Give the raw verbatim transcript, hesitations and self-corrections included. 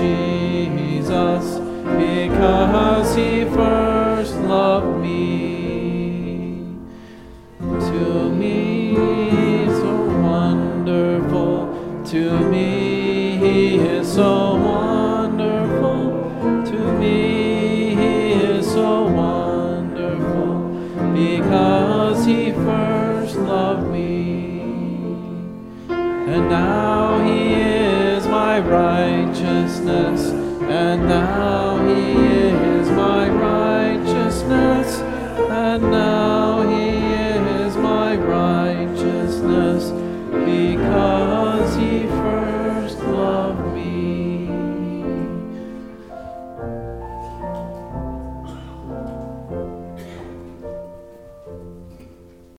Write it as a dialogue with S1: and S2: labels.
S1: Jesus, because he first loved me. To me, so wonderful, to me he is so wonderful, to me he is so wonderful, because he first loved me. And now he is my righteousness, and now he is my righteousness.